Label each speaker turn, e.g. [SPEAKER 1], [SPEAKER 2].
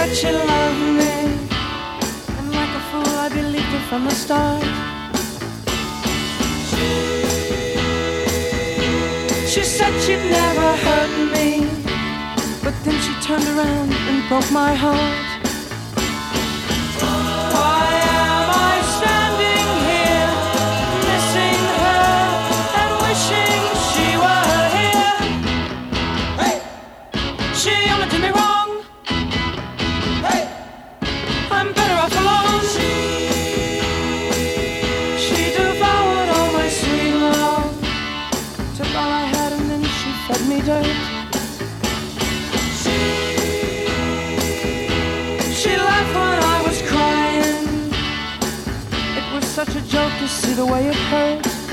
[SPEAKER 1] said she loved me, and like a fool I believed her from the start. She said she'd never hurt me, but then she turned around and broke my heart. Why am I standing here, missing her and wishing she were here? Hey! She only did me wrong. Hey! I'm better off alone. She devoured all my sweet love, took all I had and then she fed me dirt. She laughed when I was crying. It was such a joke to see the way it hurt.